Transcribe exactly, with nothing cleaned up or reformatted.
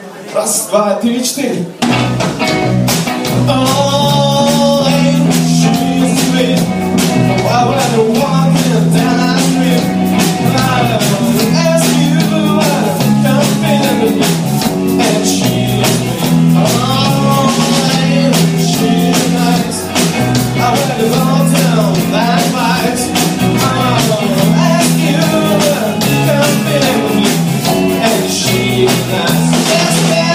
Раз, два, три, четыре. Oh, ain't she sweet? Why would I walk down that street? I ask you, come in with me, and she's sweet. Oh, ain't she nice? I went to go down that fight. Oh, ask you, come in with me, and she's nice. Yes,